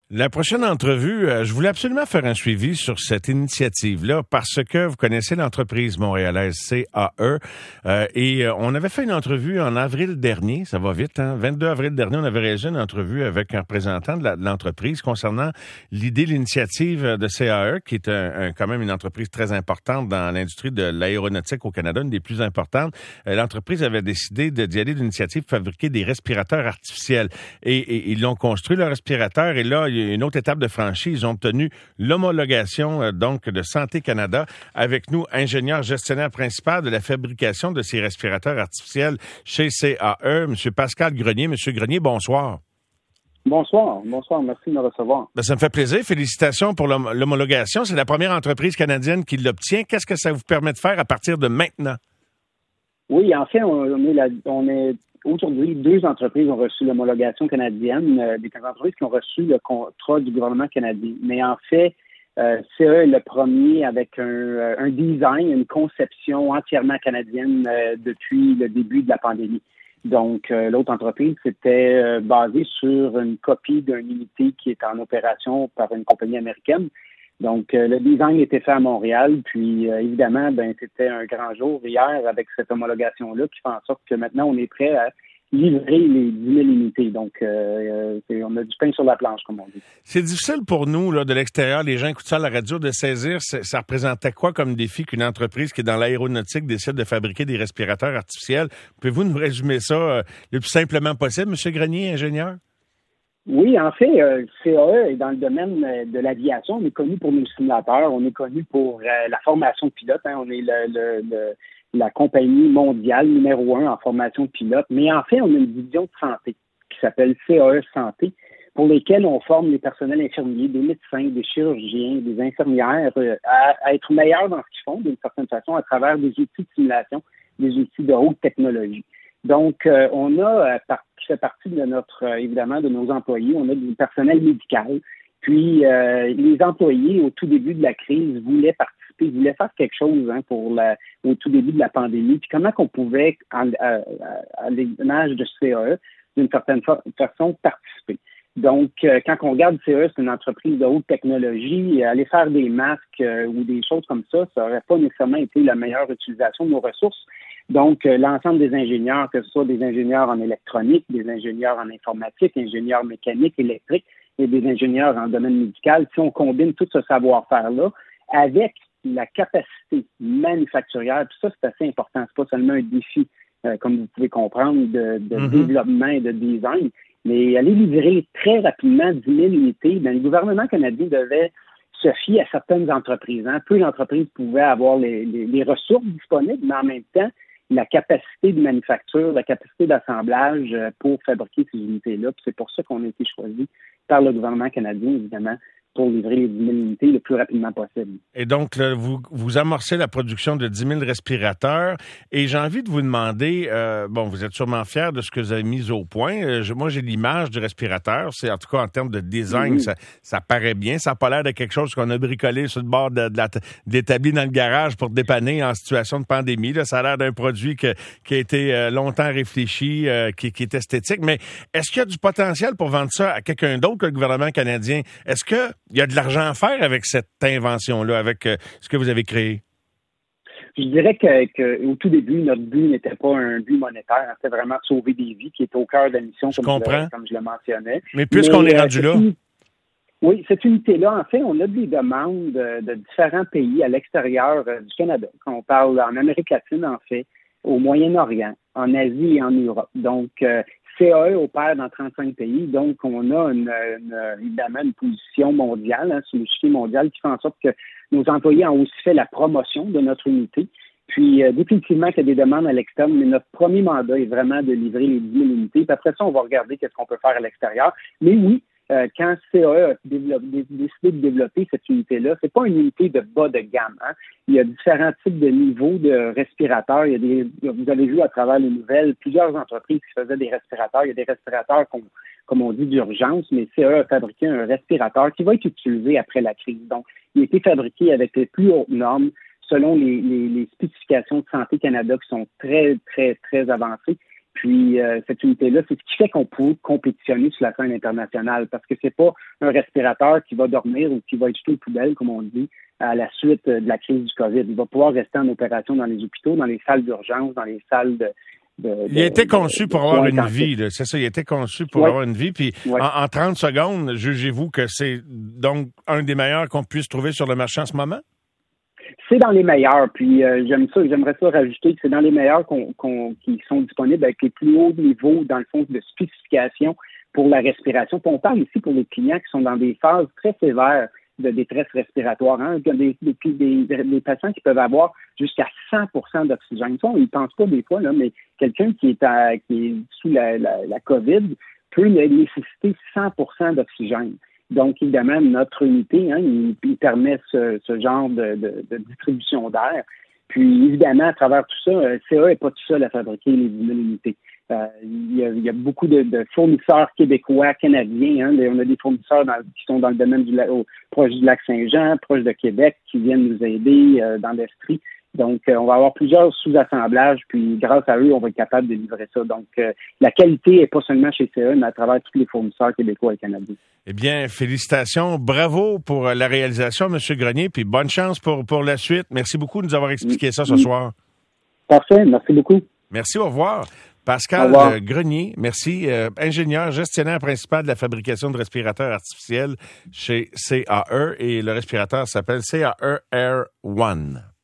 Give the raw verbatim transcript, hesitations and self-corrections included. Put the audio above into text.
La prochaine entrevue, euh, je voulais absolument faire un suivi sur cette initiative-là parce que vous connaissez l'entreprise montréalaise C A E euh, et euh, on avait fait une entrevue en avril dernier, ça va vite, hein, vingt-deux avril dernier, on avait réalisé une entrevue avec un représentant de, la, de l'entreprise concernant l'idée, l'initiative de C A E, qui est un, un, quand même une entreprise très importante dans l'industrie de l'aéronautique au Canada, une des plus importantes. Euh, l'entreprise avait décidé de, d'y aller d'une initiative pour fabriquer des respirateurs artificiels et, et ils l'ont construit, le respirateur, et là, il y a une autre étape de franchise. Ils ont obtenu l'homologation euh, donc de Santé Canada. Avec nous, ingénieur gestionnaire principal de la fabrication de ces respirateurs artificiels chez C A E, M. Pascal Grenier. M. Grenier, bonsoir. Bonsoir. Bonsoir. Merci de me recevoir. Ben, ça me fait plaisir. Félicitations pour l'hom- l'homologation. C'est la première entreprise canadienne qui l'obtient. Qu'est-ce que ça vous permet de faire à partir de maintenant? Oui, en fait, on, on est, la, on est aujourd'hui, deux entreprises ont reçu l'homologation canadienne, euh, des entreprises qui ont reçu le contrat du gouvernement canadien. Mais en fait, euh, C A E est le premier avec un, un design, une conception entièrement canadienne euh, depuis le début de la pandémie. Donc, euh, l'autre entreprise, c'était euh, basé sur une copie d'une unité qui est en opération par une compagnie américaine. Donc, euh, le design était fait à Montréal, puis euh, évidemment, ben c'était un grand jour hier avec cette homologation-là qui fait en sorte que maintenant, on est prêt à livrer les dix mille unités. Donc, euh, euh, on a du pain sur la planche, comme on dit. C'est difficile pour nous, là, de l'extérieur, les gens écoutent ça à la radio, de saisir, ça représentait quoi comme défi qu'une entreprise qui est dans l'aéronautique décide de fabriquer des respirateurs artificiels? Pouvez-vous nous résumer ça euh, le plus simplement possible, M. Grenier, ingénieur? Oui, en fait, euh, C A E est dans le domaine euh, de l'aviation. On est connu pour nos simulateurs, on est connu pour euh, la formation de pilotes. Hein. On est le, le, le, la compagnie mondiale numéro un en formation de pilotes. Mais en fait, on a une division de santé qui s'appelle C A E Santé, pour lesquelles on forme les personnels infirmiers, des médecins, des chirurgiens, des infirmières euh, à, à être meilleurs dans ce qu'ils font, d'une certaine façon, à travers des outils de simulation, des outils de haute technologie. Donc, euh, on a, euh, par, qui fait partie de notre, euh, évidemment, de nos employés, on a du personnel médical. Puis, euh, les employés, au tout début de la crise, voulaient participer, voulaient faire quelque chose hein, pour la, au tout début de la pandémie. Puis, comment qu'on pouvait, en, à, à, à l'image de C A E, d'une certaine fa- façon, participer. Donc, euh, quand on regarde C A E, c'est une entreprise de haute technologie. Aller faire des masques euh, ou des choses comme ça, ça n'aurait pas nécessairement été la meilleure utilisation de nos ressources. Donc, euh, l'ensemble des ingénieurs, que ce soit des ingénieurs en électronique, des ingénieurs en informatique, ingénieurs mécaniques, électriques et des ingénieurs en domaine médical, si on combine tout ce savoir-faire-là avec la capacité manufacturière, puis ça, c'est assez important. C'est pas seulement un défi, euh, comme vous pouvez comprendre, de, de mm-hmm. développement et de design, mais aller livrer très rapidement dix mille unités, bien, le gouvernement canadien devait se fier à certaines entreprises. Hein. Peu d'entreprises pouvaient avoir les, les, les ressources disponibles, mais en même temps, la capacité de manufacture, la capacité d'assemblage pour fabriquer ces unités-là. Puis c'est pour ça qu'on a été choisi par le gouvernement canadien, évidemment, pour livrer les dix mille unités le plus rapidement possible. Et donc, là, vous, vous amorcez la production de dix mille respirateurs. Et j'ai envie de vous demander, euh, bon, vous êtes sûrement fiers de ce que vous avez mis au point. Euh, je, moi, j'ai l'image du respirateur. C'est en tout cas en termes de design, mmh. ça, ça paraît bien. Ça n'a pas l'air de quelque chose qu'on a bricolé sur le bord de, de, la, de l'établi dans le garage pour dépanner en situation de pandémie. Là, ça a l'air d'un produit que, qui a été euh, longtemps réfléchi, euh, qui, qui est esthétique. Mais est-ce qu'il y a du potentiel pour vendre ça à quelqu'un d'autre que le gouvernement canadien? Est-ce que il y a de l'argent à faire avec cette invention-là, avec euh, ce que vous avez créé? Je dirais que, que au tout début, notre but n'était pas un but monétaire, c'était vraiment de sauver des vies, qui est au cœur de la mission, je comme, comprends. Je, comme je le mentionnais. Mais puisqu'on Mais, est rendu euh, là... Une... Oui, cette unité-là, en fait, on a des demandes de, de différents pays à l'extérieur euh, du Canada. On parle en Amérique latine, en fait, au Moyen-Orient, en Asie et en Europe. Donc, euh, C A E opère dans trente-cinq pays, donc on a une, une, évidemment une position mondiale, hein, sur l'échiquier mondial, qui fait en sorte que nos employés ont aussi fait la promotion de notre unité. Puis, euh, définitivement qu'il y a des demandes à l'externe, mais notre premier mandat est vraiment de livrer les dix mille unités. Puis après ça, on va regarder qu'est-ce qu'on peut faire à l'extérieur. Mais oui, euh, quand C A E a développé, décidé de développer cette unité-là, c'est pas une unité de bas de gamme. Hein. Il y a différents types de niveaux de respirateurs. Il y a des, vous avez vu à travers les nouvelles, plusieurs entreprises qui faisaient des respirateurs. Il y a des respirateurs, comme, comme on dit, d'urgence, mais C A E a fabriqué un respirateur qui va être utilisé après la crise. Donc, il a été fabriqué avec les plus hautes normes, selon les, les, les spécifications de Santé Canada qui sont très, très, très avancées. Puis euh, cette unité-là, c'est ce qui fait qu'on peut compétitionner sur la scène internationale, parce que c'est pas un respirateur qui va dormir ou qui va être jeté aux poubelles, comme on dit, à la suite de la crise du COVID. Il va pouvoir rester en opération dans les hôpitaux, dans les salles d'urgence, dans les salles de... de il a été conçu de, pour de avoir une intensifs. vie, là. C'est ça, il a été conçu pour ouais. avoir une vie. Puis ouais. en, en trente secondes, jugez-vous que c'est donc un des meilleurs qu'on puisse trouver sur le marché en ce moment? C'est dans les meilleurs, puis euh, j'aime ça, j'aimerais ça rajouter que c'est dans les meilleurs qu'on, qu'on, qui sont disponibles avec les plus hauts niveaux, dans le fond, de spécification pour la respiration. Puis on parle ici pour les clients qui sont dans des phases très sévères de détresse respiratoire, hein, des, des, des, des patients qui peuvent avoir jusqu'à cent pour cent d'oxygène. Ça, on n'y pense pas des fois, là, mais quelqu'un qui est, à, qui est sous la, la, la COVID peut nécessiter cent pour cent d'oxygène. Donc, évidemment, notre unité, hein, il, il permet ce, ce genre de, de, de distribution d'air. Puis, évidemment, à travers tout ça, euh, C A n'est pas tout seul à fabriquer les dix mille unités. Euh, il, y a, il y a beaucoup de, de fournisseurs québécois, canadiens. Hein, on a des fournisseurs dans, qui sont dans le domaine du au, proche du lac Saint-Jean, proche de Québec, qui viennent nous aider euh, dans l'Estrie. Donc, euh, on va avoir plusieurs sous-assemblages, puis grâce à eux, on va être capable de livrer ça. Donc, euh, la qualité n'est pas seulement chez C A, mais à travers tous les fournisseurs québécois et canadiens. Eh bien, félicitations. Bravo pour la réalisation, M. Grenier, puis bonne chance pour, pour la suite. Merci beaucoup de nous avoir expliqué oui. ça ce oui. soir. Parfait, merci beaucoup. Merci, au revoir. Pascal au revoir. Grenier, merci, euh, ingénieur, gestionnaire principal de la fabrication de respirateurs artificiels chez C A E, et le respirateur s'appelle C A E Air One.